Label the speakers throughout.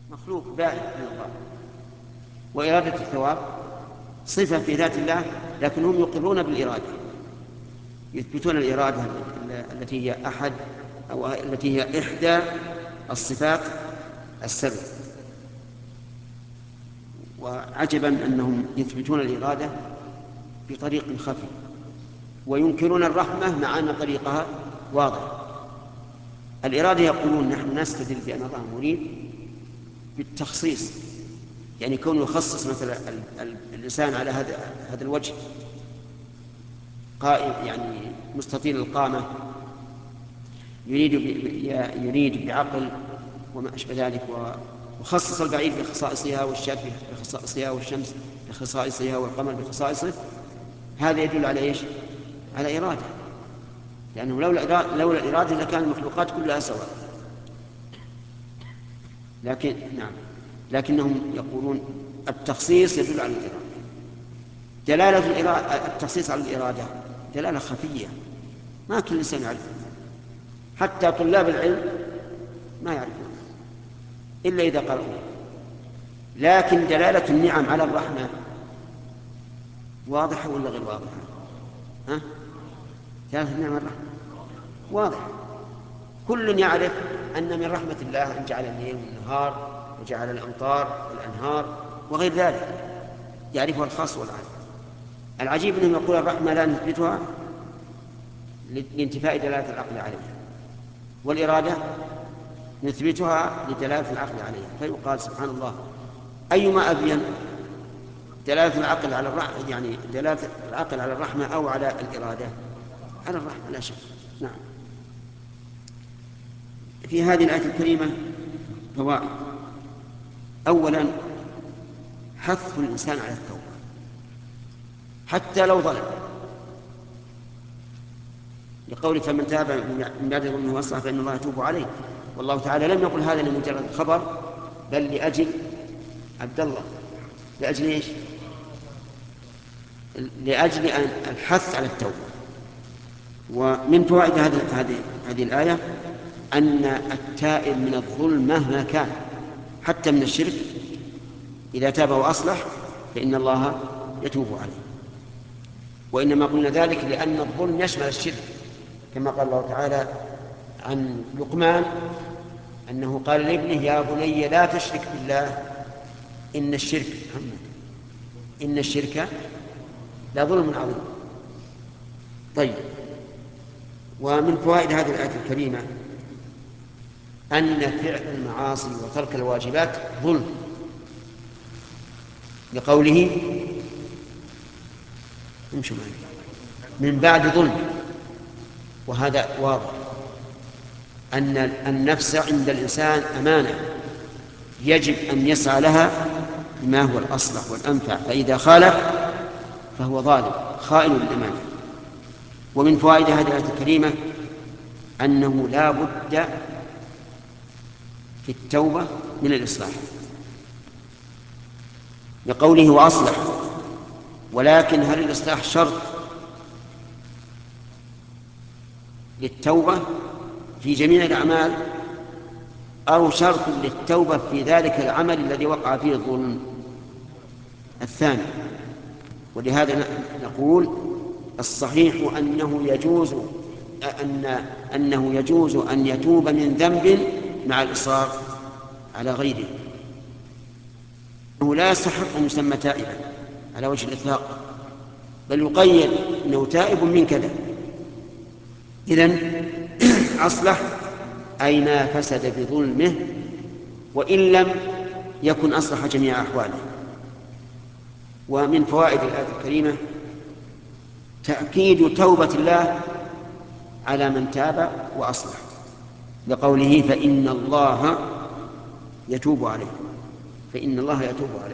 Speaker 1: مخلوق بائن من الله. وإرادة الثواب صفة في ذات الله، لكنهم يقرون بالإرادة، يثبتون الإرادة التي هي أحد أو التي هي إحدى الصفات السبع. وعجبا أنهم يثبتون الإرادة بطريق خفي، وينكرون الرحمة مع أن طريقها واضح. الإرادة يقولون نحن نستدل بأن الله مريد بالتخصيص، يعني كونه يخصص مثلا الإنسان على هذا الوجه قائم، يعني مستطيل القامة، يريد بعقل وما أشبه ذلك، وخصص البعيد بخصائصها والشاب بخصائصها والشمس بخصائصها والقمر بخصائصه. هذا يدل على إيش؟ على إرادة، لأنه لولا الإرادة لكان المخلوقات كلها سواء. لكنهم يقولون التخصيص يدل على الإرادة. دلالة التخصيص على الإرادة دلالة خفية، ما كل إنسان يعرفها، حتى طلاب العلم ما يعرفون إلا إذا قرأوا. لكن دلالة النعم على الرحمة واضحة ولا غير واضحة؟ دلالة النعم على الرحمة واضحة، كل يعرف أن من رحمة الله أن جعل الليل والنهار وجعل الأمطار والأنهار وغير ذلك، يعرفها الخاص والعام. العجيب أنهم يقول الرحمة لا نثبتها لانتفاء دلالة العقل عليها، والإرادة نثبتها لدلالة العقل عليها. فيقال سبحان الله أيما أبين، دلالة العقل على الرحمة، يعني دلالة العقل على الرحمة أو على الإرادة؟ على الرحمة لا شك. نعم. في هذه الآية الكريمة فوائد. أولا حث الإنسان على التوبة حتى لو ظلم، لقول فمن تاب من بعد ظلمه واصلح فإن الله يتوب عليه. والله تعالى لم يقل هذا لمجرد الخبر، بل لأجل عبد الله. لأجل إيش؟ لأجل الحث على التوبة. ومن فوائد هذه الآية أن التائب من الظلم مهما كان حتى من الشرك إذا تاب وأصلح فإن الله يتوب عليه. وإنما قلنا ذلك لأن الظلم يشمل الشرك، كما قال الله تعالى عن لقمان أنه قال لابنه يا بني لا تشرك بالله إن الشرك لا ظلم عظيم. طيب، ومن فوائد هذه الآية الكريمة أن فعل المعاصي وترك الواجبات ظلم، لقوله من بعد ظلم. وهذا واضح أن النفس عند الإنسان أمانة يجب أن يسعى لها بما هو الأصلح والأنفع، فإذا خالف فهو ظالم خائن للأمانة. ومن فوائد هذه الآية الكريمة أنه لا بد في التوبة من الإصلاح، لقوله وأصلح. ولكن هل الإصلاح شرط للتوبة في جميع الأعمال أو شرط للتوبة في ذلك العمل الذي وقع فيه الظلم؟ الثاني. ولهذا نقول الصحيح أنه يجوز أن يتوب من ذنب مع الإصرار على غيره، أنه لا يستحق أن يسمى تائبا على وجه الإطلاق، بل يقيد أنه تائب من كذا. إذن أصلح أي ما فسد بظلمه، وإن لم يكن أصلح جميع أحواله. ومن فوائد الآية الكريمة تأكيد توبة الله على من تاب وأصلح، لقوله فإن الله يتوب عليه. فإن الله يتوب عليه.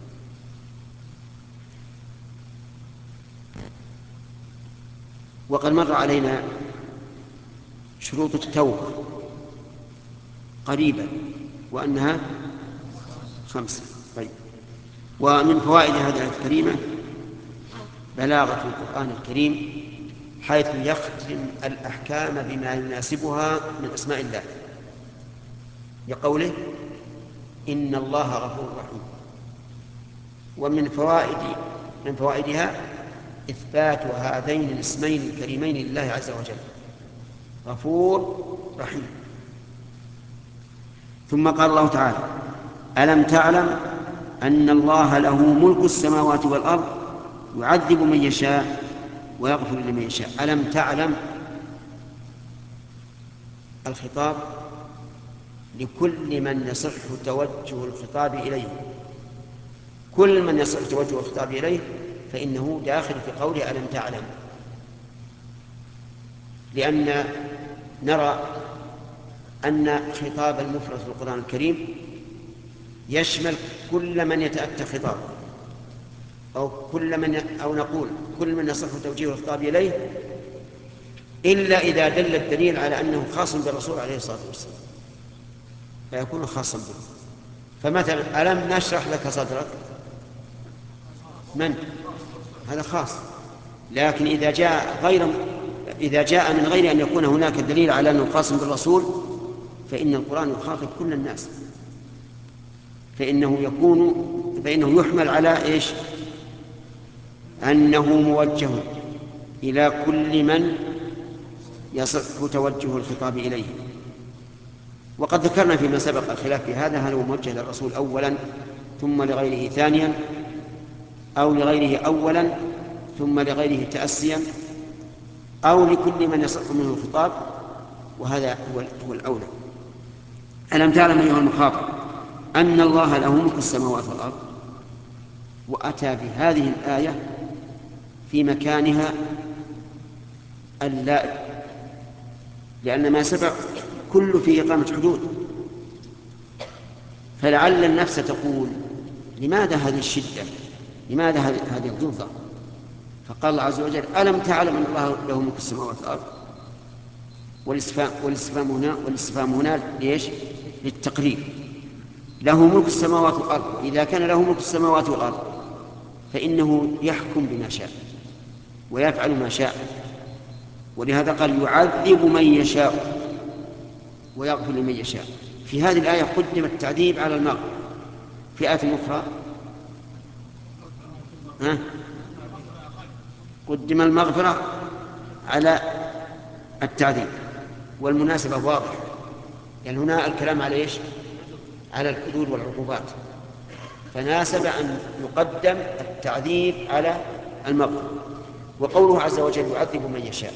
Speaker 1: وقد مر علينا شروط التوبة قريبا وأنها 5. طيب، ومن فوائد هذه الآية الكريمة بلاغة القرآن الكريم حيث يختم الأحكام بما يناسبها من أسماء الله، لقوله إن الله غفور رحيم. من فوائدها إثبات هذين الاسمين الكريمين لله عز وجل، غفور رحيم. ثم قال الله تعالى: ألم تعلم أن الله له ملك السماوات والأرض يعذب من يشاء ويغفر لمن يشاء. ألم تعلم، الخطاب لكل من يصح توجه الخطاب إليه، كل من يصح توجه الخطاب إليه فإنه داخل في قوله ألم تعلم، لأن نرى أن خطاب المفرد في القرآن الكريم يشمل كل من يتأتى خطابه، أو نقول كل من يصح توجيه الخطاب إليه، إلا إذا دل الدليل على أنه خاص بالرسول عليه الصلاة والسلام فيكون خاصا به. فمثلا ألم نشرح لك صدرك، من هذا خاص، لكن إذا جاء من غير أن يكون هناك دليل على أنه خاص بالرسول فإن القرآن يخاطب كل الناس، فإنه يحمل على إيش؟ أنه موجه إلى كل من يصح توجه الخطاب إليه. وقد ذكرنا فيما سبق الخلاف في هذا، هل هو موجه للرسول أولا ثم لغيره ثانيا، أو لغيره أولا ثم لغيره تأسيا، أو لكل من يصح منه الخطاب، وهذا هو الأولى. ألم تعلم أيها المخاطب أن الله له ملك السماوات والأرض، وأتى بهذه الآية في مكانها اللائق، لأن ما سبق كل في إقامة حدود، فلعل النفس تقول لماذا هذه الشدة، لماذا هذه الضغطة؟ فقال الله عز وجل: ألم تعلم أن الله له ملك السماوات والأرض، والاستفهام هنا ليش؟ للتقريب. له ملك السماوات والأرض، إذا كان له ملك السماوات والأرض فإنه يحكم بما شاء ويفعل ما شاء، ولهذا قال: يعذب من يشاء ويغفر لمن يشاء. في هذه الآية قدم التعذيب على المغفرة، في آية أخرى قدم المغفرة على التعذيب، والمناسبة واضحة، يعني هنا الكلام على إيش؟ على الحدود والعقوبات، فناسب أن يقدم التعذيب على المغفرة. وقوله عز وجل: يعذب من يشاء،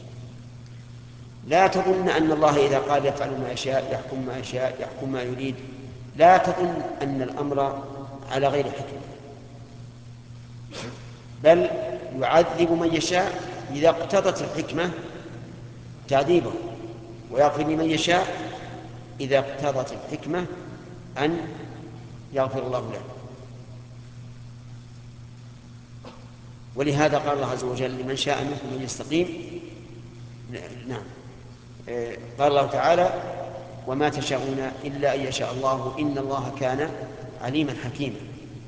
Speaker 1: لا تظن أن الله إذا قال يفعل ما يشاء، يحكم ما يشاء، يحكم ما يريد، لا تظن أن الأمر على غير حكمة، بل يعذب من يشاء إذا اقتضت الحكمة تعذيبه، ويغفر لمن يشاء إذا اقتضت الحكمة أن يغفر الله له. ولهذا قال الله عز وجل: لمن شاء منكم أن يستقيم. نعم، قال الله تعالى: وما تشاءون إلا أن يشاء الله إن الله كان عليما حكيما.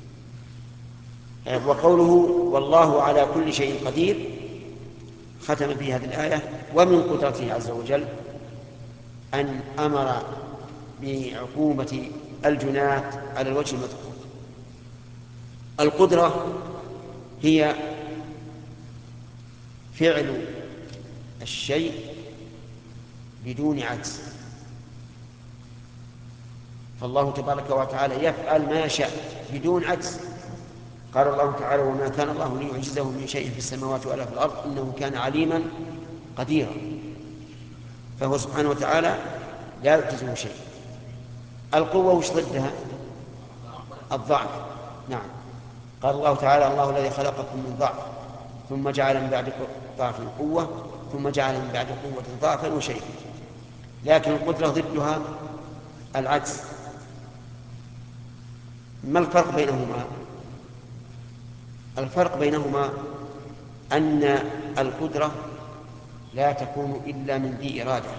Speaker 1: وقوله: والله على كل شيء قدير، ختم في هذه الآية: ومن قدرته عز وجل أن أمر بعقوبة الجناة على الوجه المذكور. القدرة هي فعل الشيء بدون عجز، فالله تبارك وتعالى يفعل ما يشاء بدون عجز. قال الله تعالى: وما كان الله ليعجزه من شيء في السماوات ولا في الأرض إنه كان عليما قديرا. فهو سبحانه وتعالى لا يعجزه شيء. القوة وش ضدها؟ الضعف. نعم، قال الله تعالى: الله الذي خلقكم من ضعف ثم جعل من بعد ضعف قوة ثم جعل من بعد قوة ضعفا وشيئا. لكن القدرة ضدها العجز. ما الفرق بينهما؟ الفرق بينهما أن القدرة لا تكون إلا من ذي إرادة،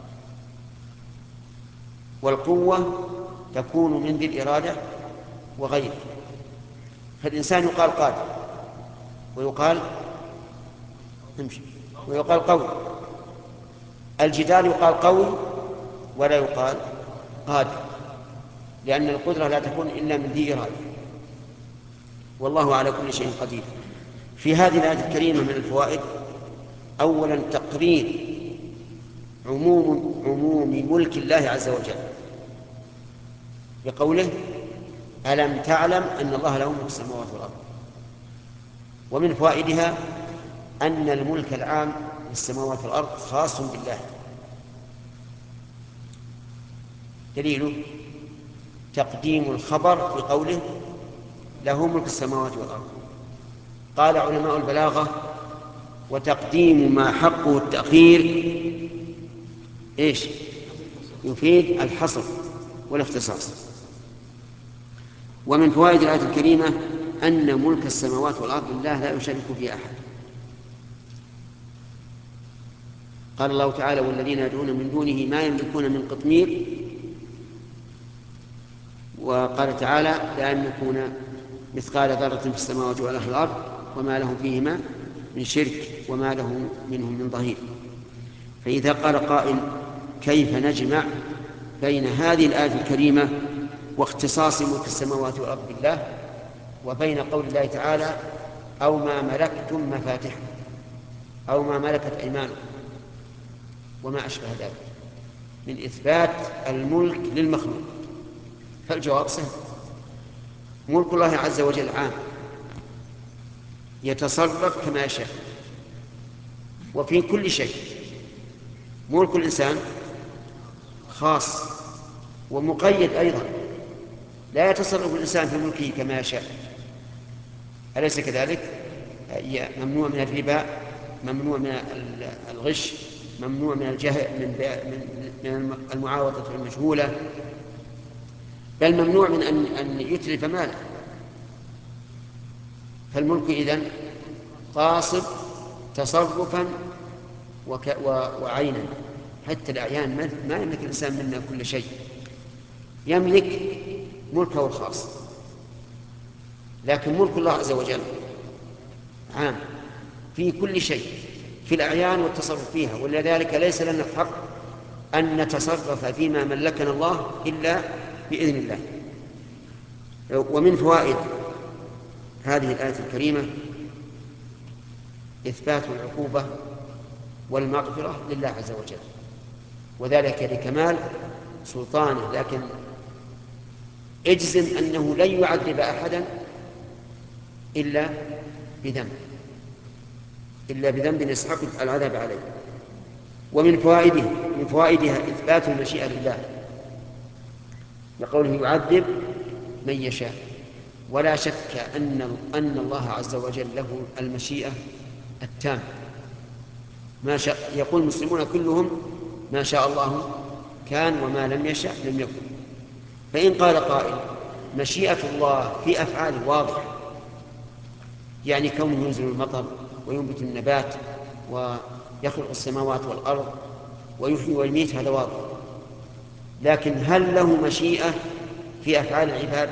Speaker 1: والقوة تكون من ذي الإرادة وغيره. فالإنسان يقال قادر ويقال قوي، الجدار يقال قوي ولا يقال قادر. لأن القدرة لا تكون إلا من ذي إرادة، والله على كل شيء قدير. في هذه الآية الكريمة من الفوائد: أولا تقرير عموم ملك الله عز وجل بقوله: ألم تعلم أن الله له ملك السماوات والأرض. ومن فوائدها أن الملك العام للسماوات والأرض خاص بالله. دليله تقديم الخبر بقوله: له ملك السماوات والأرض. قال علماء البلاغة: وتقديم ما حقه التأخير إيش؟ يفيد الحصر والاختصاص. ومن فوائد الآية الكريمة أن ملك السماوات والأرض لله لا يشارك فيه أحد. قال الله تعالى: والذين يدعون من دونه ما يملكون من قطمير. وقال تعالى: لا يملكون مثقال ذرة في السماوات ولا في الأرض وما لهم فيهما من شرك وما له منهم من ظهير. فإذا قال قائل: كيف نجمع بين هذه الآية الكريمة واختصاص ملك السماوات والأرض بالله وبين قول الله تعالى: أو ما ملكتم مفاتحه أو ما ملكت أيمانكم وما أشبه ذلك من إثبات الملك للمخلوق؟ فالجواب سهل: ملك الله عز وجل عام يتصرف كما يشاء وفي كل شيء. ملك الإنسان خاص ومقيد أيضا، لا يتصرف الإنسان في ملكه كما يشاء، أليس كذلك؟ ممنوع من الربا، ممنوع من الغش، ممنوع من الجهل، من المعاوضة المجهولة، بل ممنوع من أن يتلف ماله. فالملك إذن قاصر تصرفا وعينا. حتى الأعيان ما يملك الإنسان منا كل شيء، يملك ملكه الخاص، لكن ملك الله عز وجل عام في كل شيء، في الأعيان والتصرف فيها. ولذلك ليس لنا الحق أن نتصرف فيما ملكنا الله إلا بإذن الله. ومن فوائد هذه الآية الكريمة إثبات العقوبة والمغفرة لله عز وجل، وذلك لكمال سلطانه. لكن اجزم أنه لن يعذب أحدا إلا بذنب يسحق العذاب عليه. ومن فوائدها إثبات المشيئة لله لقوله: يعذب من يشاء. ولا شك أن الله عز وجل له المشيئة التامة، ما شاء. يقول المسلمون كلهم: ما شاء الله كان وما لم يشاء لم يكن. فإن قال قائل: مشيئة الله في أفعاله واضحة، يعني كونه ينزل المطر وينبت النبات ويخلق السماوات والأرض ويحيي ويميت، هذا واضح. لكن هل له مشيئة في أفعال العباد؟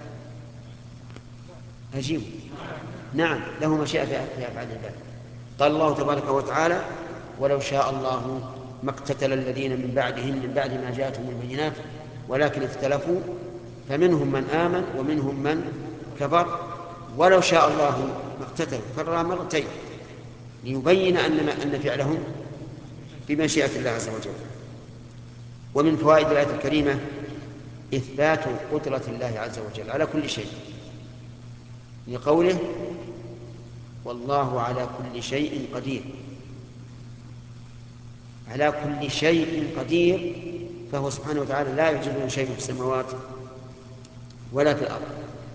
Speaker 1: أجيب: نعم، له مشيئة في أفعال العباد. قال الله تبارك وتعالى: ولو شاء الله ما اقتتل الذين من بعدهم من بعد ما جاءتهم البينات ولكن اختلفوا فمنهم من آمن ومنهم من كفر ولو شاء الله ما اقتتلوا. كررها مرتين ليبين أن فعلهم بمشيئة الله عز وجل. ومن فوائد الآية الكريمة إثبات قدرة الله عز وجل على كل شيء لقوله: والله على كل شيء قدير. على كل شيء قدير، فهو سبحانه وتعالى لا يعجزه شيء في السماوات ولا في الأرض.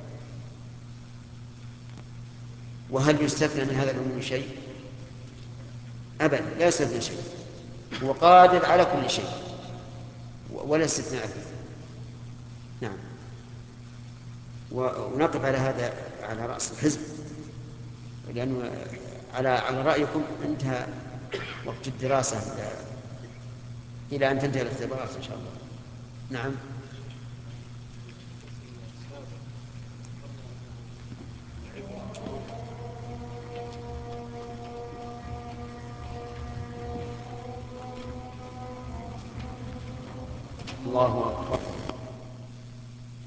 Speaker 1: وهل يستثنى من هذا العموم شيء؟ أبدا، لا يستثنى شيء، هو قادر على كل شيء ولا استثناء فيه. نعم. ونقف على هذا على رأس الحزب، لأنه على رأيكم انتهى وقت الدراسة إلى أن تنتهي الاختبارات إن شاء الله. نعم. الله أكبر.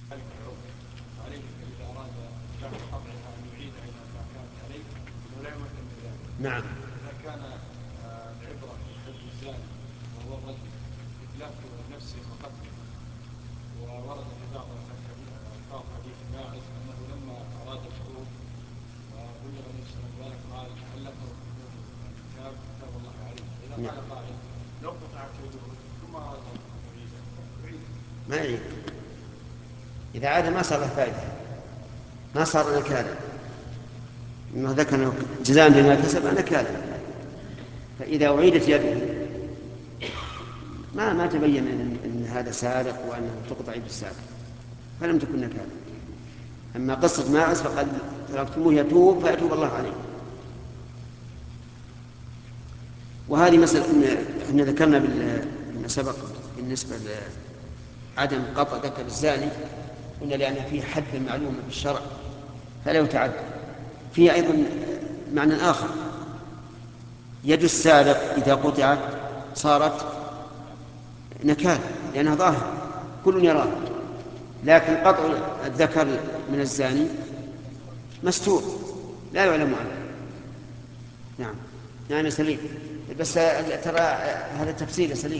Speaker 2: عليه إذا أراد جعل قطعها أن يعيدها إلى ما كانت عليه ولا يمكن من ذلك.
Speaker 1: نعم.
Speaker 2: إذا كان العبرة بحد الزاني وهو الرجل إتلاف نفسه مقدم، وورد في بعض ألفاظ حديث ماعز أنه لما أراد الخروج وبلغ النبي صلى الله عليه وسلم قال هل لك كتاب الله عليه. إذا قال قائل لو قطعت يده ثم أراد أن يعيد
Speaker 1: ما يعيد. إذا عاد ما صار له فائدة، ما صار نكالا، إنه ذكر جزاء بما كسب نكالا. فإذا أعيدت يده ما تبين أن هذا سارق وأنه تقطع يد السارق، فلم تكن نكالا. أما قصة ماعز فقد تركتموه يتوب فيتوب الله عليه. وهذه مسألة احنا ذكرنا بما سبق بالنسبة لعدم قطع ذكر الزاني، قلنا لأن فيه حد معلومة بالشرع فلا يتعدى. فيه أيضا معنى آخر، يد السارق إذا قطعت صارت نكال لأنها ظاهر كل يراه، لكن قطع الذكر من الزاني مستور لا يعلم عنه. نعم يعني سليم، بس ترى هذا تفسير سليم.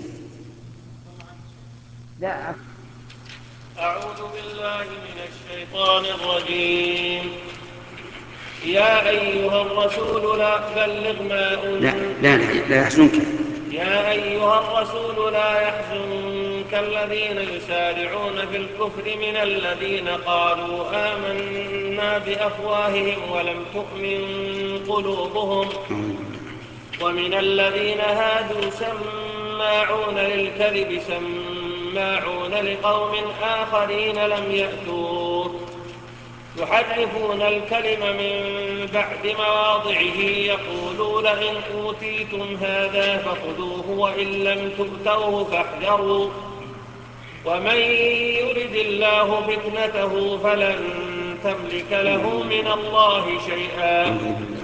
Speaker 1: لا
Speaker 3: أعوذ بالله من الشيطان الرجيم. يا أيها الرسول لا بلغ ما
Speaker 1: لا يحزنك.
Speaker 3: يا أيها الرسول لا يحزنك الذين يسارعون في الكفر من الذين قالوا آمنا بأفواههم ولم تؤمن قلوبهم ومن الذين هادوا سماعون للكذب سماعون لقوم آخرين لم يأتوك يحرفون الكلم من بعد مواضعه يقولون إن أوتيتم هذا فخذوه وإن لم تؤتوه فاحذروا ومن يرد الله فتنته فلن تملك له من الله شيئا.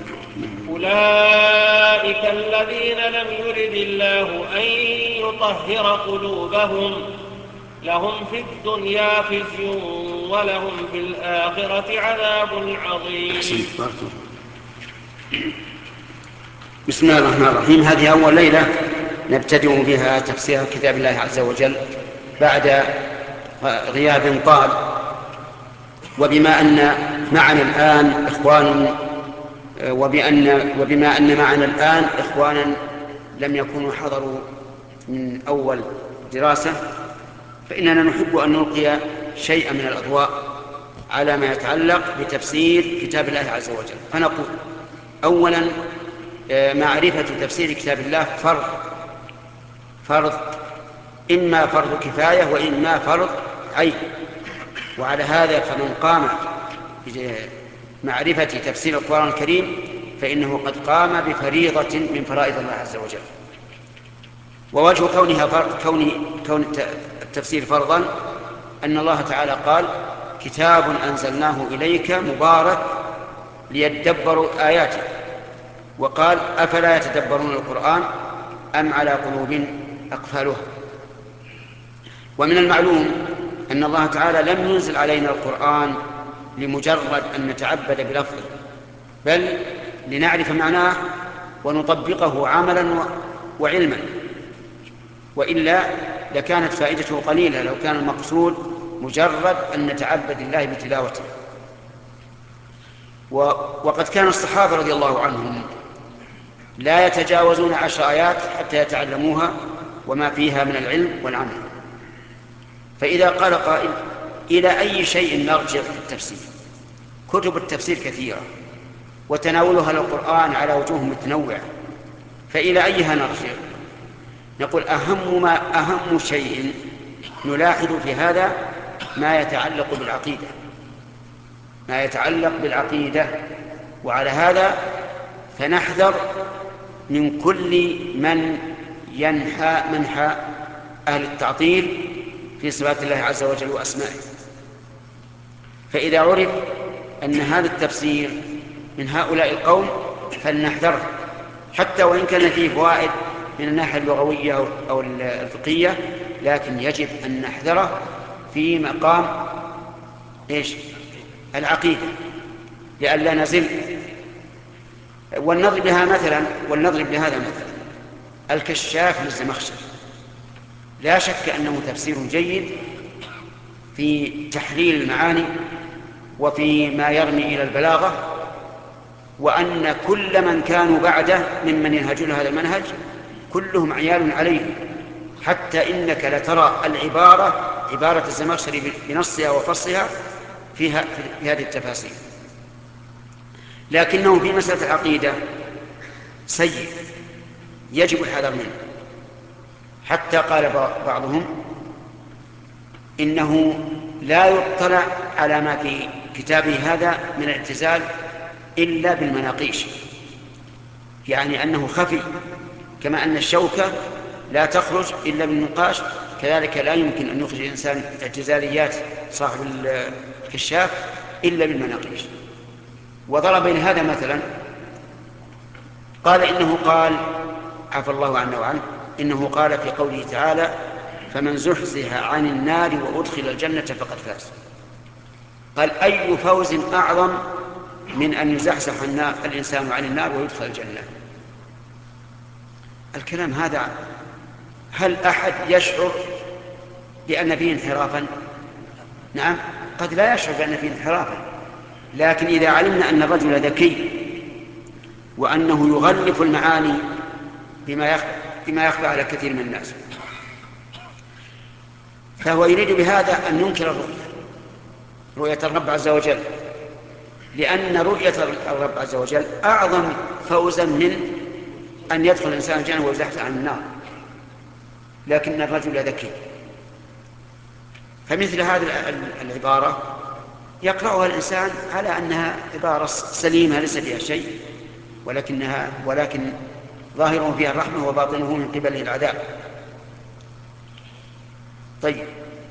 Speaker 3: أولئك الذين لم يرد الله أن يطهر قلوبهم لهم في الدنيا خزي ولهم في الآخرة عذاب عظيم.
Speaker 1: بسم الله الرحمن الرحيم. هذه أول ليلة نبتدئ بها تفسير كتاب الله عز وجل بعد غياب طال، وبما أن معنا الآن إخوان وبما أن معنا الآن إخوانا لم يكونوا حضروا من أول دراسة، فإننا نحب أن نلقي شيئا من الأضواء على ما يتعلق بتفسير كتاب الله عز وجل. فنقول أولا معرفة تفسير كتاب الله فرض إما فرض كفاية وإما فرض عين، وعلى هذا فمن قام بمعرفة تفسير القرآن الكريم فإنه قد قام بفريضة من فرائض الله عز وجل. ووجه كون التفسير فرضا أن الله تعالى قال كتاب أنزلناه إليك مبارك ليدبروا آياته، وقال أفلا يتدبرون القرآن أم على قلوب أقفالها. ومن المعلوم أن الله تعالى لم ينزل علينا القرآن لمجرد أن نتعبد بلفظه، بل لنعرف معناه ونطبقه عملا وعلما، وإلا لكانت فائدته قليلة لو كان المقصود مجرد أن نتعبد الله بتلاوته. وقد كان الصحابة رضي الله عنهم لا يتجاوزون 10 آيات حتى يتعلموها وما فيها من العلم والعمل. فإذا قال قائل إلى أي شيء نرجع في التفسير؟ كتب التفسير كثيرة وتناولها للقرآن على وجوه متنوعة، فإلى أيها نرجع؟ نقول أهم شيء نلاحظ في هذا ما يتعلق بالعقيدة، وعلى هذا فنحذر من كل من ينحى منحى أهل التعطيل في صفات الله عز وجل وأسمائه. فإذا عرف أن هذا التفسير من هؤلاء القوم فلنحذره، حتى وإن كان فيه فوائد من الناحية اللغوية أو الفقهية، لكن يجب أن نحذره في مقام إيش؟ العقيدة، لئلا نزل. ولنضرب لهذا مثلا الكشاف للزمخشري، لا شك أنه تفسير جيد في تحليل المعاني وفي ما يرمي إلى البلاغة، وأن كل من كانوا بعده ممن ينهجون هذا المنهج كلهم عيال عليه، حتى إنك لترى عبارة الزمخشري بنصها وفصلها في هذه التفاسير. لكنه في مسألة العقيدة سيء يجب الحذر منه، حتى قال بعضهم إنه لا يطلع على ما في كتابه هذا من الاعتزال إلا بالمناقيش، يعني أنه خفي، كما أن الشوكة لا تخرج إلا بالنقاش، كذلك لا يمكن أن يخرج الإنسان اعتزاليات صاحب الكشاف إلا بالمناقيش. وضرب بين هذا مثلا، قال عفى الله عنه وعنه، إنه قال في قوله تعالى: فمن زحزح عن النار وأدخل الجنة فقد فاز. قال: أي فوز أعظم من أن يزحزح الإنسان عن النار ويدخل الجنة؟ الكلام هذا، هل أحد يشعر بأن فيه انحرافا؟ نعم، قد لا يشعر بأن فيه انحرافا، لكن إذا علمنا أن الرجل ذكي وأنه يغلف المعاني بما يخفى على كثير من الناس، فهو يريد بهذا أن ينكر رؤية الرب عز وجل، لأن رؤية الرب عز وجل أعظم فوزا من أن يدخل الإنسان الجنة ويزحزح عن النار. لكن الرجل ذكي، فمثل هذه العبارة يقرأها الإنسان على أنها عبارة سليمة ليس فيها شيء، ولكن ظاهره فيها الرحمة وباطنه من قبله العذاب. طيب،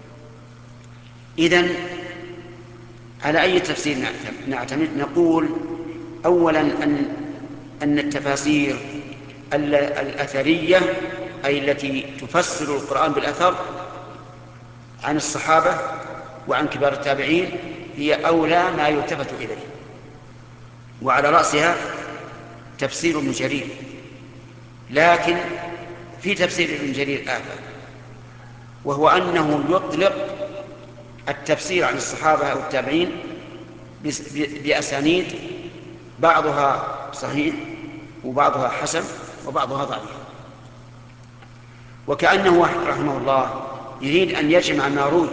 Speaker 1: إذن على أي تفسير نعتمد؟ نقول أولا أن التفاسير الأثرية، أي التي تفسر القرآن بالأثر عن الصحابة وعن كبار التابعين، هي أولى ما يلتفت إليه، وعلى رأسها تفسير ابن جرير. لكن في تفسير ابن جرير آفة، وهو أنه يطلق التفسير عن الصحابة أو التابعين بأسانيد بعضها صحيح وبعضها حسن وبعضها ضعيف، وكأنه رحمه الله يريد أن يجمع ما روي،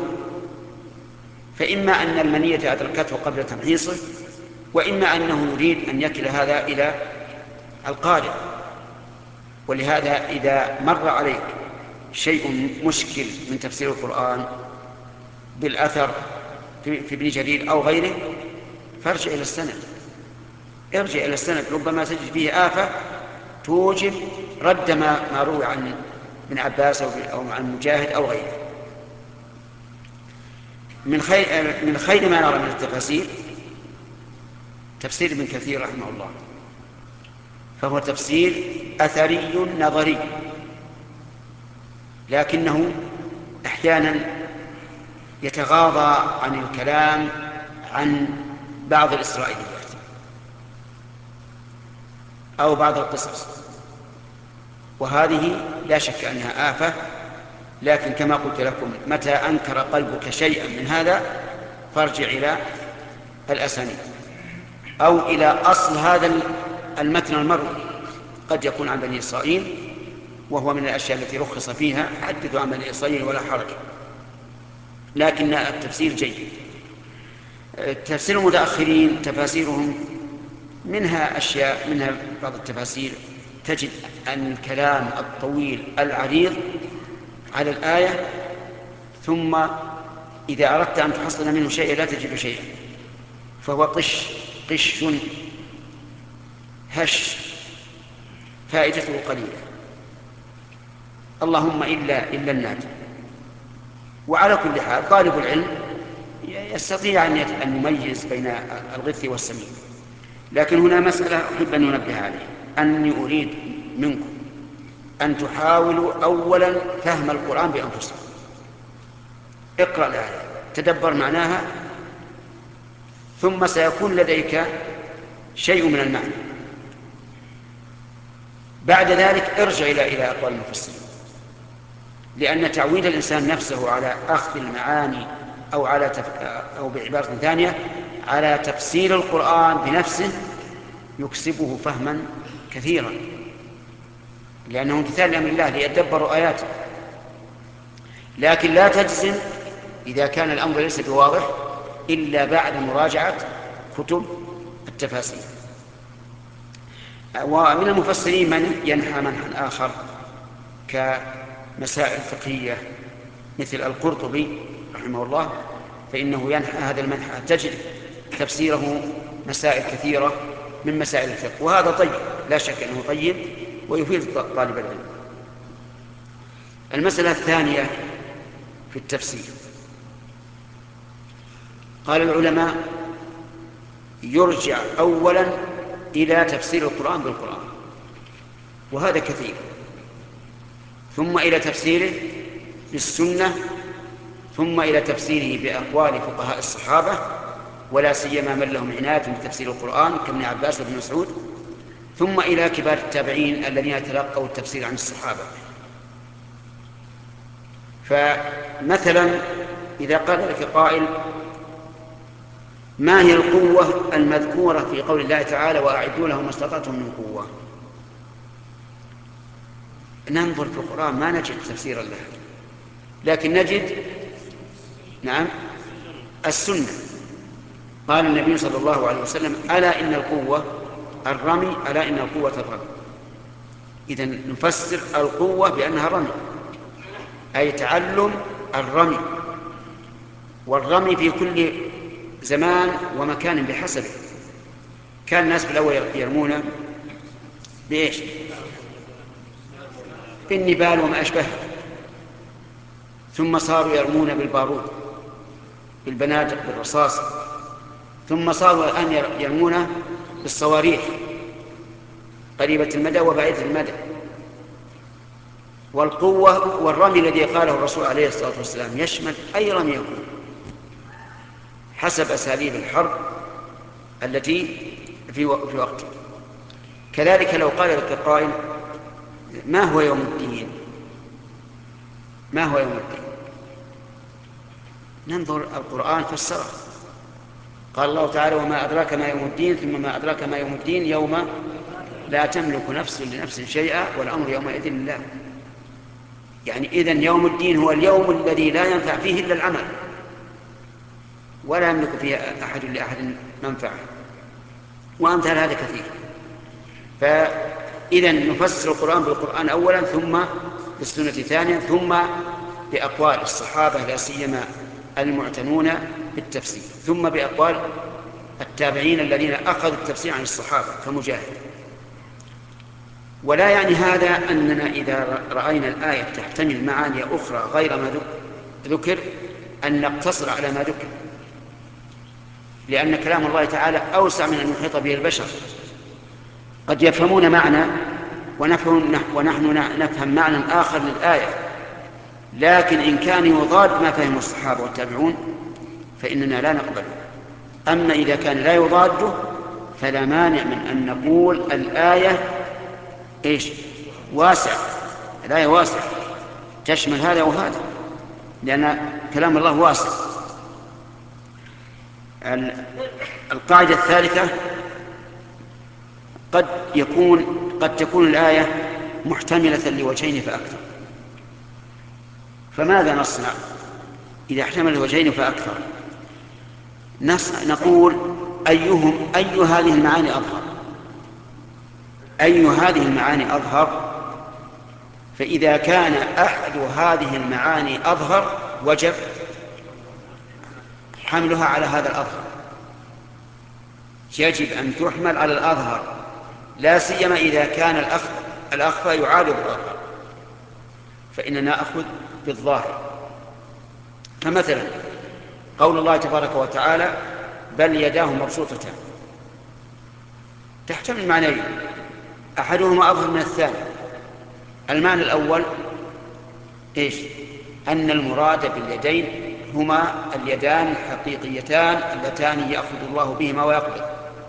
Speaker 1: فإما أن المنية أدركته قبل تمحيصه، وإما أنه يريد أن يكل هذا إلى القارئ. ولهذا إذا مر عليك شيء مشكل من تفسير القرآن بالأثر في ابن جرير أو غيره، فارجع إلى السند، ارجع إلى السند، ربما تجد فيه آفة توجب رد ما روي عن ابن عباس أو عن مجاهد أو غيره. من خير ما نرى من التفاسير تفسير ابن كثير رحمه الله، فهو تفسير أثري نظري، لكنه أحيانا يتغاضى عن الكلام عن بعض الإسرائيليات أو بعض القصص، وهذه لا شك أنها آفة. لكن كما قلت لكم، متى أنكر قلبك شيئا من هذا فارجع إلى الأسانيد أو إلى أصل هذا المتن المروي، قد يكون عن بني إسرائيل، وهو من الأشياء التي رخص فيها، حدثوا عن بني إسرائيل ولا حرج، لكن التفسير جيد. تفسير المتأخرين تفاسيرهم منها بعض التفاسير تجد أن الكلام الطويل العريض على الآية، ثم إذا أردت أن تحصل منه شيئا لا تجد شيئا، فهو قش هش، فائدته قليلة، اللهم إلا الناجي. وعلى كل حال طالب العلم يستطيع أن يميز بين الغث والسمين. لكن هنا مسألة أحب أن ننبه عليها، أني أريد منكم أن تحاولوا أولا فهم القرآن بأنفسكم. اقرأ الآية، تدبر معناها، ثم سيكون لديك شيء من المعنى. بعد ذلك ارجع إلى أقوال المفسرين، لأن تعويد الإنسان نفسه على أخذ المعاني أو بعبارة ثانية على تفسير القرآن بنفسه يكسبه فهما كثيرا، لأنه امتثال لأمر الله ليدبروا آياته. لكن لا تجزم إذا كان الأمر ليس بواضح إلا بعد مراجعة كتب التفاسير. ومن المفسرين من ينحى منحا آخر كمسائل فقهية مثل القرطبي رحمه الله، فإنه ينحى هذا المنحى، تجد تفسيره مسائل كثيرة من مسائل الفقه، وهذا طيب، لا شك أنه طيب ويفيد طالب العلم. المسألة الثانية في التفسير، قال العلماء يرجع أولا إلى تفسير القرآن بالقرآن، وهذا كثير، ثم إلى تفسيره بالسنة، ثم إلى تفسيره بأقوال فقهاء الصحابة ولا سيما من لهم عناية بتفسير القرآن كابن عباس وابن مسعود، ثم إلى كبار التابعين الذين تلقوا التفسير عن الصحابة. فمثلا إذا قال لك قائل ما هي القوة المذكورة في قول الله تعالى وأعدوا لهم ما استطعتم من قوة، ننظر في القرآن ما نجد تفسيرا لها، لكن نجد السنة. قال النبي صلى الله عليه وسلم ألا إن القوة الرمي، ألا إن القوة الرمي. إذن نفسر القوة بأنها رمي، أي تعلم الرمي، والرمي في كل زمان ومكان بحسبه. كان الناس بالأول يرمون بإيش؟ بالنبال وما أشبهه، ثم صاروا يرمون بالبارود بالبنادق بالرصاص، ثم صاروا الآن يرمون بالصواريخ قريبة المدى وبعيدة المدى. والقوة والرمي الذي قاله الرسول عليه الصلاة والسلام يشمل أي رمي يكون حسب أساليب الحرب التي في وقته. كذلك لو قال لك قائل ما هو يوم الدين، ما هو يوم الدين، ننظر القرآن فسره. قال الله تعالى وما أدراك ما يوم الدين، ثم ما أدراك ما يوم الدين يوم لا تملك نفس لنفس شيئا والأمر يومئذ لله. يعني إذن يوم الدين هو اليوم الذي لا ينفع فيه إلا العمل، ولا يملك فيه أحد لأحد منفعة، وأمثال هذا كثير. فإذن نفسر القرآن بالقرآن أولا، ثم بالسنة ثانيا، ثم بأقوال الصحابة لا سيما المعتنون بالتفسير، ثم بأقوال التابعين الذين أخذوا التفسير عن الصحابة كمجاهد. ولا يعني هذا أننا إذا رأينا الآية تحتمل معاني أخرى غير ما ذكر أن نقتصر على ما ذكر، لأن كلام الله تعالى أوسع من أن يحيط به البشر. قد يفهمون معنى ونحن نفهم معنى آخر للآية، لكن إن كان يضاد ما فهم الصحابة والتابعون فإننا لا نقبله. أما إذا كان لا يضاده فلا مانع من أن نقول الآية واسع، الآية واسع تشمل هذا وهذا، لأن كلام الله واسع. القاعدة الثالثة قد تكون الآية محتملة لوجهين فأكثر. فماذا نصنع إذا احتمل وجهين فأكثر؟ نقول أي هذه المعاني أظهر، أي هذه المعاني أظهر. فإذا كان أحد هذه المعاني أظهر وجب حملها على هذا الأظهر، يجب أن تحمل على الأظهر، لا سيما إذا كان الأخفى يعارض الأظهر، فإننا نأخذ بالظاهر. فمثلا قول الله تبارك وتعالى بل يداه مبسوطتان تحتمل معنيين، أحدهما أظهر من الثاني. المعنى الأول أن المراد باليدين هما اليدان الحقيقيتان اللتان يأخذ الله بهما ويقبض.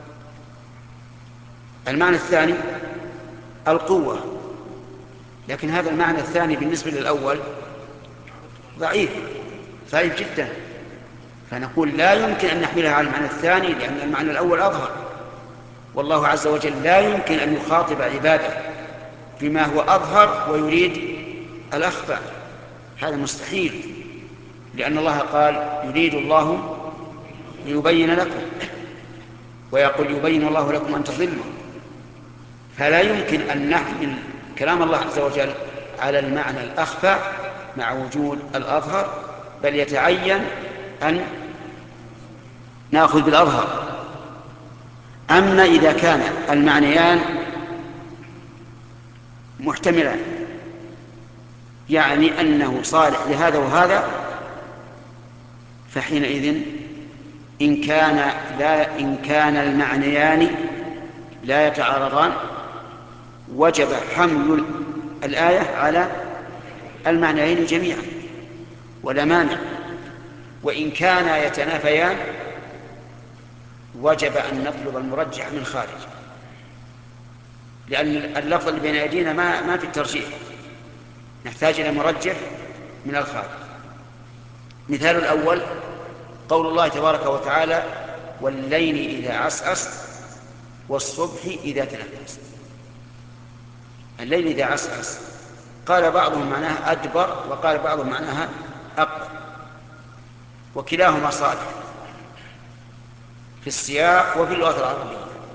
Speaker 1: المعنى الثاني القوة، لكن هذا المعنى الثاني بالنسبة للأول ضعيف جدا، فنقول لا يمكن أن نحملها على المعنى الثاني لأن المعنى الأول أظهر، والله عز وجل لا يمكن أن يخاطب عباده بما هو أظهر ويريد الأخفى، هذا مستحيل، لأن الله قال يريد الله ليبين لكم، ويقول يبين الله لكم أن تضلوا، فلا يمكن أن نحمل كلام الله عز وجل على المعنى الأخفى مع وجود الأظهر، بل يتعين أن نأخذ بالأظهر. أما إذا كان المعنيان محتملان، يعني أنه صالح لهذا وهذا، فحينئذ إن كان المعنيان لا يتعارضان وجب حمل الآية على المعنيين جميعا ولا مانع، وإن كانا يتنافيان وجب أن نطلب المرجح من خارج، لأن اللفظ اللي بين أيدينا ما في الترجيح، نحتاج إلى مرجح من الخارج. مثال الأول قول الله تبارك وتعالى والليل إذا عسعس والصبح إذا تنفس. الليل إذا عسعس قال بعضهم معناها أدبر وقال بعضهم معناها أقبل، وكلاهما صالح في السياق وفي اللغة العربية.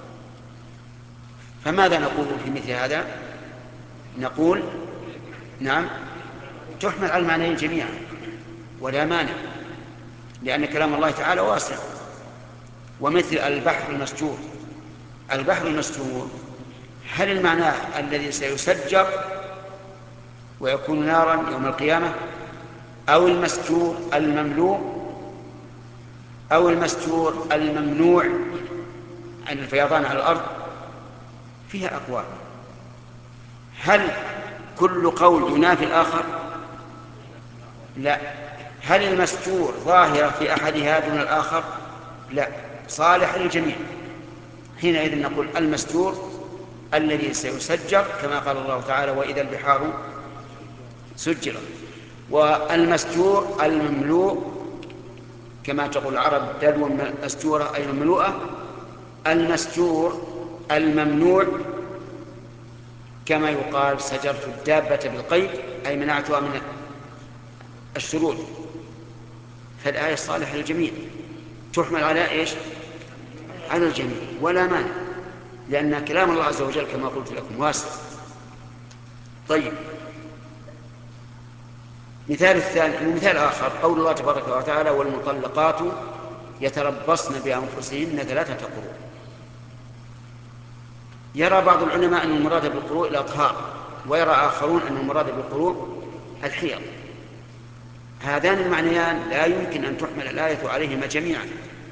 Speaker 1: فماذا نقول في مثل هذا؟ نقول نعم تحمل على المعنيين جميعا ولا مانع، لأن كلام الله تعالى واسع. ومثل البحر المسجور، البحر المسجور هل المعنى الذي سيسجر ويكون نارا يوم القيامة، أو المسجور المملوء، أو المسجور الممنوع عن الفيضان على الأرض؟ فيها أقوال. هل كل قول ينافي الآخر؟ لا. هل المسجور ظاهرة في أحدها دون الآخر؟ لا، صالح للجميع. حينئذ نقول المسجور الذي سيسجر كما قال الله تعالى وإذا البحار سجرت، والمسجور المملوء كما تقول العرب دلو مسجورة أي مملوءة. المسجور الممنوع كما يقال سجرت الدابة بالقيد أي منعتها من الشرود. فالآية صالحة للجميع، تحمل على إيش؟ على الجميع ولا مانع، لأن كلام الله عز وجل كما قلت لكم واسع. طيب، مثال آخر قول الله تبارك وتعالى والمطلقات يتربصن بأنفسهن 3 قروء. يرى بعض العلماء أن المراد بالقروء الأطهار، ويرى آخرون أن المراد بالقروء الحيض. هذان المعنيان لا يمكن أن تحمل الآية عليهما جميعا،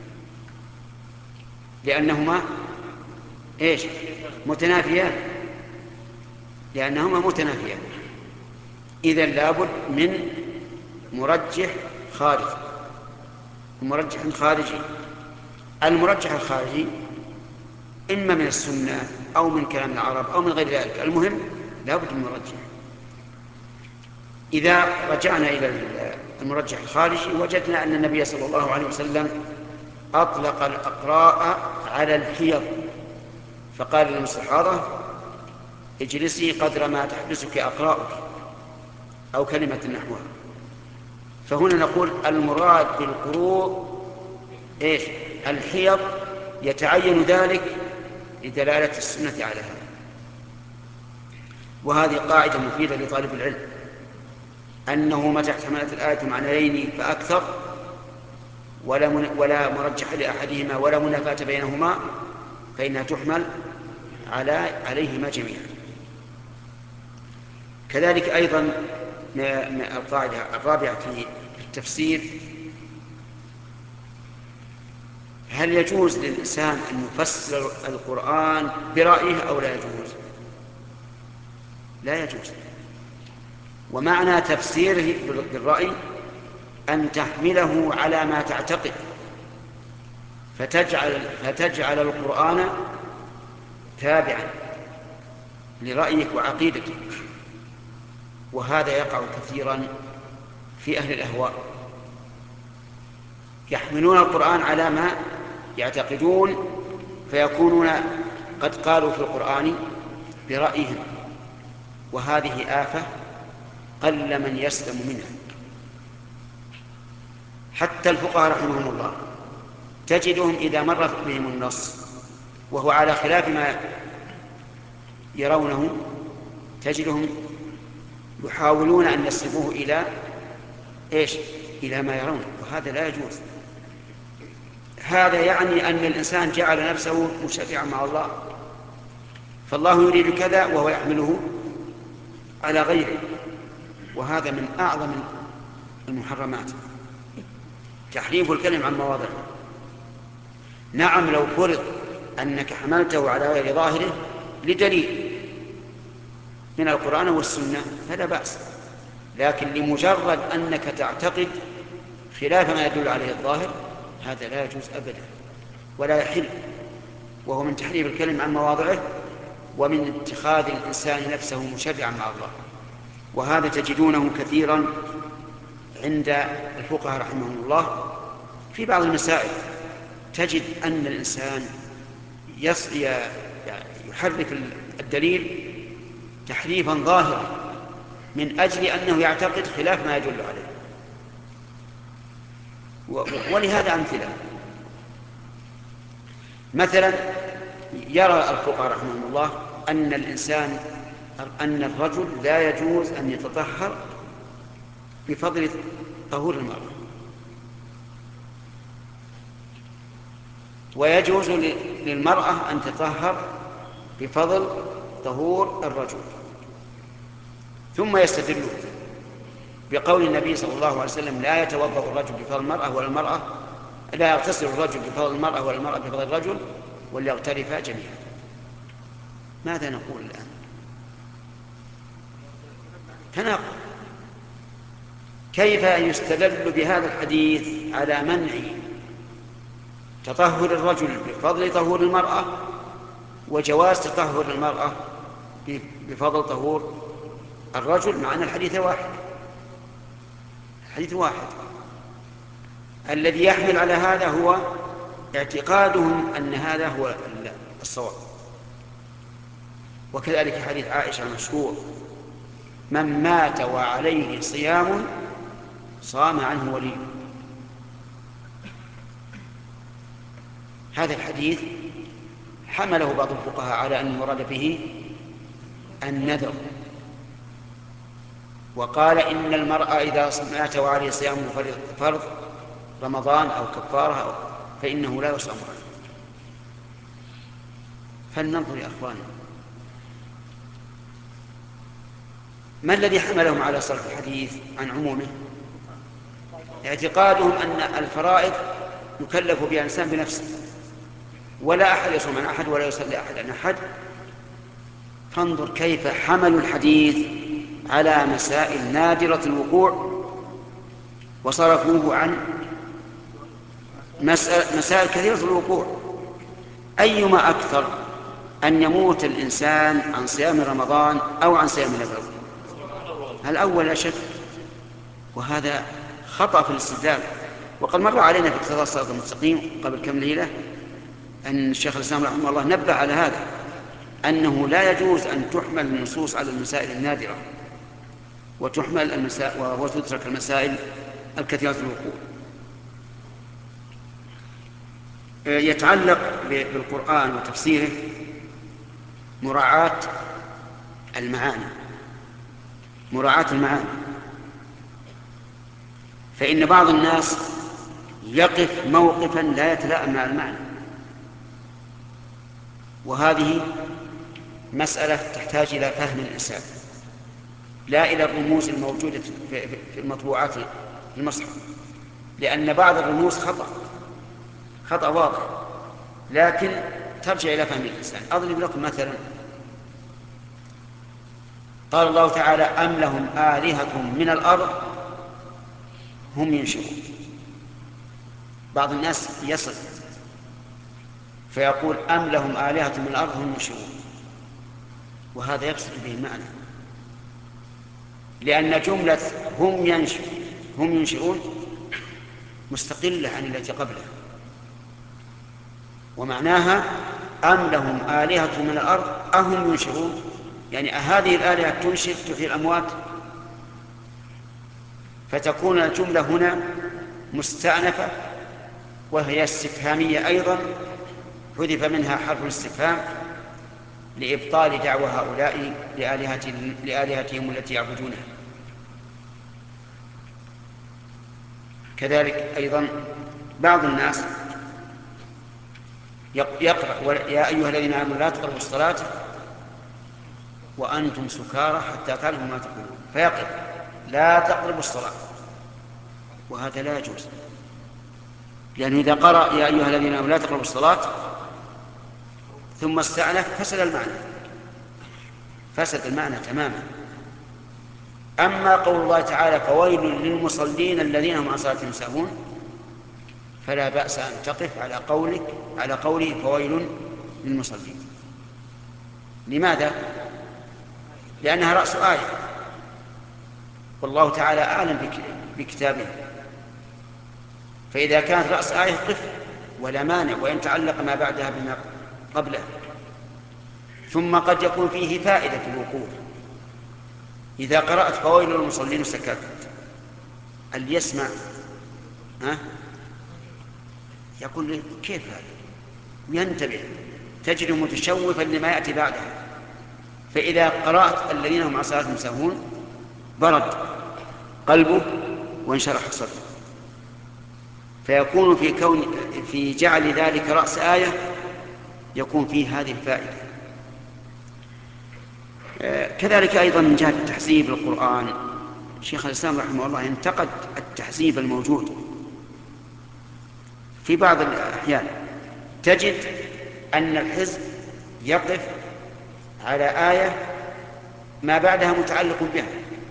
Speaker 1: لأنهما إيش؟ متنافيان، لأنهما متنافيان. إذن لابد من مرجح خارجي، مرجح خارجي. المرجح الخارجي إما من السنة أو من كلام العرب أو من غير ذلك، المهم لابد من مرجح. إذا رجعنا إلى المرجح الخارجي وجدنا أن النبي صلى الله عليه وسلم أطلق الأقراء على الحيض، فقال للمستحاضة اجلسي قدر ما تحبسك أقراؤك أو كلمة نحوها. فهنا نقول المراد بالقروء إيش؟ الحيض، يتعين ذلك لدلالة السنة على هذا. وهذه قاعدة مفيدة لطالب العلم، أنه متى احتملت الآية معنيين فأكثر ولا مرجح لأحدهما ولا منافاة بينهما فإنها تحمل عليهما جميعا. كذلك أيضا القاعدة الرابعة في التفسير: هل يجوز للإنسان أن يفسر القرآن برأيه أو لا يجوز؟ لا يجوز. ومعنى تفسيره بالرأي أن تحمله على ما تعتقد فتجعل القرآن تابعا لرأيك وعقيدتك، وهذا يقع كثيرا في أهل الأهواء، يحملون القرآن على ما يعتقدون فيكونون قد قالوا في القرآن برأيهم، وهذه آفة قل من يسلم منها. حتى الفقهاء رحمهم الله تجدهم إذا مر بهم النص وهو على خلاف ما يرونه تجدهم يحاولون أن يصرفوه إلى إلى ما يرونه، وهذا لا يجوز. هذا يعني أن الإنسان جعل نفسه مشفعا مع الله، فالله يريد كذا وهو يحمله على غيره، وهذا من أعظم المحرمات، تحريف الكلم عن مواضعه. نعم لو فرض أنك حملته على غير ظاهره لدليل من القرآن والسنة فلا بأس، لكن لمجرد أنك تعتقد خلاف ما يدل عليه الظاهر هذا لا يجوز أبدا ولا يحل، وهو من تحريف الكلم عن مواضعه ومن اتخاذ الإنسان نفسه مشفعا مع الله، وهذا تجدونه كثيرا عند الفقهاء رحمهم الله. في بعض المسائل تجد أن الإنسان يحرف الدليل تحريفا ظاهرا من أجل أنه يعتقد خلاف ما يدل عليه، ولهذا أمثلة. مثلا يرى الفقهاء رحمهم الله أن الرجل لا يجوز أن يتطهر بفضل طهور المرأة، ويجوز للمرأة أن تطهر بفضل طهور الرجل، ثم يستدلون بقول النبي صلى الله عليه وسلم لا يتوضأ الرجل بفضل المرأة ولا المرأة لا يغتسل الرجل بفضل المرأة ولا المرأة بفضل الرجل وليغترفا جميعا. ماذا نقول الآن؟ تناقض. كيف يستدل بهذا الحديث على منع تطهر الرجل بفضل طهور المرأة وجواز تطهر المرأة بفضل طهور الرجل، مع أن الحديث واحد؟ الحديث واحد. الذي يحمل على هذا هو اعتقادهم أن هذا هو الصواب. وكذلك حديث عائشة المشهور: من مات وعليه صيام صام عنه وليه. هذا الحديث حمله بعض الفقهاء على أن المراد به النذر، وقال إن المرأة إذا مات وعليه صيام فرض رمضان أو كفارة فإنه لا يصام عنه. فلننظر يا أخواني، ما الذي حملهم على صرف الحديث عن عمومه؟ اعتقادهم أن الفرائض يكلف بها الإنسان بنفسه، ولا أحد يصوم عن أحد ولا يصلي أحد عن أحد. فانظر كيف حملوا الحديث على مسائل نادرة الوقوع وصرفوه عن مسائل كثيرة الوقوع. أيما أكثر، أن يموت الإنسان عن صيام رمضان أو عن صيام نفل؟ الأول لا شك، وهذا خطأ في الاستدلال. وقد مر علينا في اقتضاء الصراط المستقيم قبل كم ليلة أن الشيخ الإسلام رحمه الله نبه على هذا، أنه لا يجوز أن تحمل النصوص على المسائل النادرة وتترك المسائل الكثيرة الوقوع. يتعلق بالقرآن وتفسيره مراعاة المعاني، فإن بعض الناس يقف موقفا لا يتلائم مع المعنى، وهذه مسألة تحتاج إلى فهم الإنسان لا إلى الرموز الموجودة في المطبوعات في المصحف، لأن بعض الرموز خطأ واضح، لكن ترجع إلى فهم الإنسان. أضرب لكم مثلا: قال الله تعالى: أم لهم آلهة من الأرض هم ينشرون. بعض الناس يصل فيقول أم لهم آلهة من الأرض هم ينشرون، وهذا يقصد به المعنى، لأن جملة هم ينشرون مستقلة عن التي قبلها، ومعناها أم لهم آلهة من الأرض أهم ينشرون، يعني هذه الآلهة تنشر تحيي الأموات، فتكون الجملة هنا مستأنفة وهي استفهامية أيضا، حذف منها حرف الاستفهام لإبطال دعوى هؤلاء لآلهتهم التي يعبدونها. كذلك أيضا بعض الناس يقرأ يا أيها الذين آمنوا لا تقربوا الصلاة وأنتم سكارى حتى تعلموا ما تقولون، فيقرأ لا تقربوا الصلاة، وهذا لا يجوز، لأنه إذا قرأ يا أيها الذين آمنوا لا تقربوا الصلاة ثم استأنف فسد المعنى تماما. أما قول الله تعالى فويل للمصلين الذين هم عن صلاتهم ساهون، فلا بأس أن تقف على قوله فويل للمصلين. لماذا؟ لأنها رأس آية، والله تعالى أعلم بكتابه، فإذا كانت رأس آية قف ولا مانع، وإن تعلق ما بعدها بما قبله. ثم قد يكون فيه فائدة في الوقوف. إذا قرأت فويل للمصلين وسكت، اللي يسمع يقول كيف هذا، وينتبه، تجده متشوفا لما يأتي بعدها. فإذا قرأت الذين هم عن صلاتهم ساهون برد قلبه وانشرح صدره، فيكون في جعل ذلك رأس آية يكون فيه هذه الفائدة. كذلك أيضا من جهة تحزيب القرآن، شيخ الإسلام رحمه الله انتقد التحزيب الموجود في بعض الأحيان. تجد أن الحزب يقف على آية ما بعدها متعلق بها،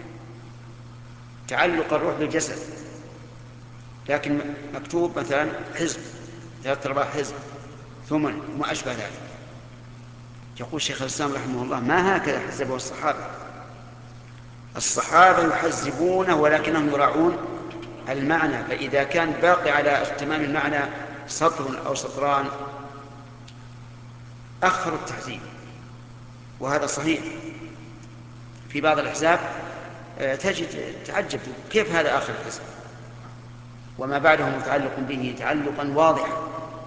Speaker 1: تعلق الروح بالجسد، لكن مكتوب مثلا حزب 3/4 حزب ثمن وما أشبه ذلك. يقول شيخ الإسلام رحمه الله ما هكذا حزبه الصحابة يحزبونه ولكنهم يراعون المعنى، فإذا كان باقي على تمام المعنى سطر أو سطران أخروا التحزيب، وهذا صحيح. في بعض الأحزاب تجد تعجب كيف هذا آخر الحزب وما بعده متعلق به تعلقا واضحا.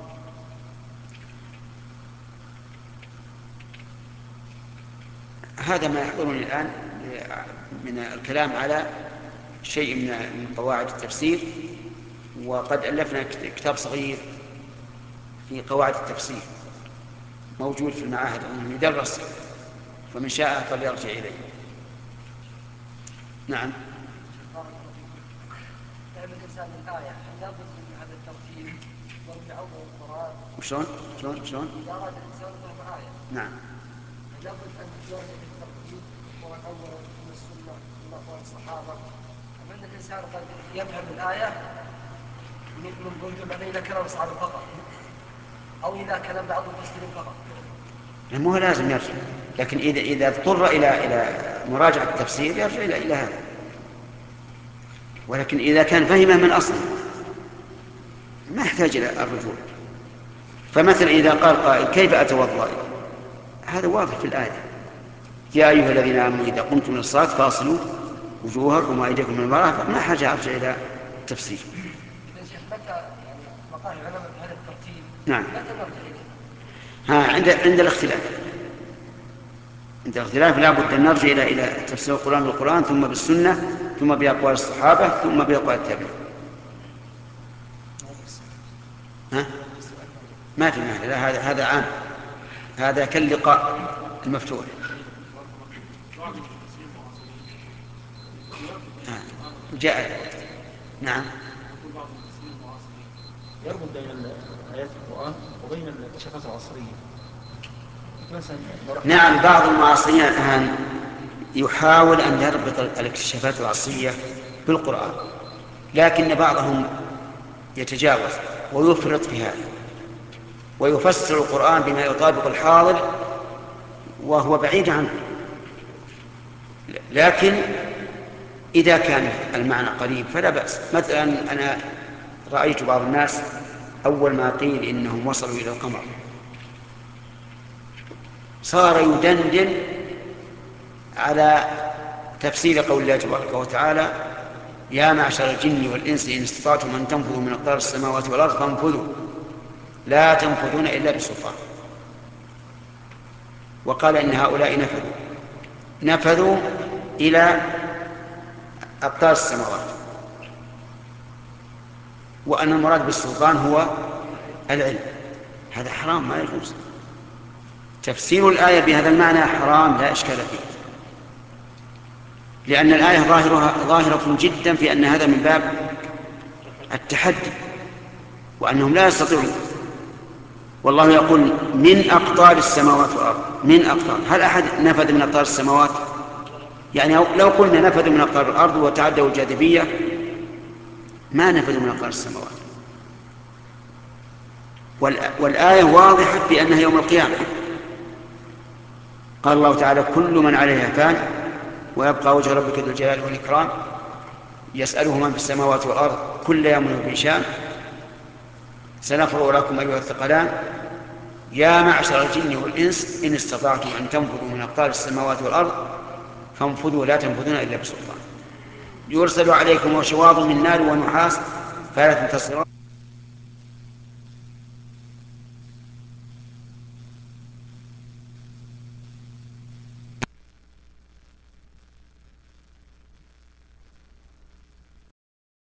Speaker 1: هذا ما يحضرني الآن من الكلام على شيء من قواعد التفسير، وقد ألفنا كتاب صغير في قواعد التفسير موجود في المعاهد يدرس، فمن شاء فليرجع إليه. نعم.
Speaker 4: فهم الإنسان الآية لابد من هذا الترتيب والمعوض والقرآن.
Speaker 1: شلون؟
Speaker 4: إذا أراد الإنسان فهم آية.
Speaker 1: نعم.
Speaker 4: لابد أن يرجع بالترتيب القرآن أولا ثم السنة ثم أقوال الصحابة. أما أن الإنسان قد يفهم الآية من وجود إلى كلام الصحابة فقط، أو إلى كلام بعض المفسرين فقط.
Speaker 1: مو لازم يرجع، لكن إذا اضطر إلى مراجعة التفسير يرجع إلى هذا، ولكن إذا كان فهمه من أصله ما يحتاج إلى الرجوع. فمثلا إذا قال قائل كيف أتوضأ، هذا واضح في الآية يا أيها الذين آمنوا إذا قمتم من الصلاة فاصلوا وجوهكم وأيديكم من المرافق، ما حاجة أرجع إلى التفسير.
Speaker 4: مقال العلماء بهذا الترتيب.
Speaker 1: نعم.
Speaker 4: لا
Speaker 1: عند الاختلاف لا بد أن نرجع إلى تفسير القرآن بالقرآن ثم بالسنة ثم بأقوال الصحابة ثم بأقوال التابعين. ما في معنى، لا هذا عام، هذا كاللقاء المفتوح. جاء. نعم.
Speaker 2: يربط بين آيات القرآن وبين الاكتشافات العصرية.
Speaker 1: نعم، بعض المعاصرين الآن يحاول أن يربط الاكتشافات العصرية بالقرآن، لكن بعضهم يتجاوز ويفرط في هذا ويفسر القرآن بما يطابق الحاضر وهو بعيد عنه. لكن إذا كان المعنى قريب فلا بأس. مثلا أنا رأيت بعض الناس أول ما قيل إنهم وصلوا إلى القمر صار يدندن على تفسير قول الله تبارك وتعالى: يا معشر الجن والإنس إن استطعتم أن تنفذوا من أقطار السماوات والأرض فانفذوا لا تنفذون إلا بسلطان. وقال إن هؤلاء نفذوا إلى أقطار السماوات، وأن المراد بالسلطان هو العلم. هذا حرام، ما يجوز. تفسير الآية بهذا المعنى حرام لا إشكال فيه، لأن الآية ظاهرة جدا في أن هذا من باب التحدي وأنهم لا يستطيعون. والله يقول من أقطار السماوات والأرض. من أقطار، هل أحد نفذ من أقطار السماوات؟ يعني لو قلنا نفذوا من أقطار الأرض وتعدوا الجاذبية ما نفذوا من أقطار السماوات. والآية واضحة بأنها يوم القيامة. قال الله تعالى: كل من عليها فان ويبقى وجه ربك ذو الجلال والإكرام يسأله من في السماوات والأرض كل يوم هو في شان سنفرغ لكم أيها الثقلان يا معشر الجن والإنس إن استطعتم أن تنفذوا من أقطار السماوات والأرض فانفذوا لا تنفذون إلا بسلطان يرسل عليكم شواظ من نار ونحاس فلا تنتصرون.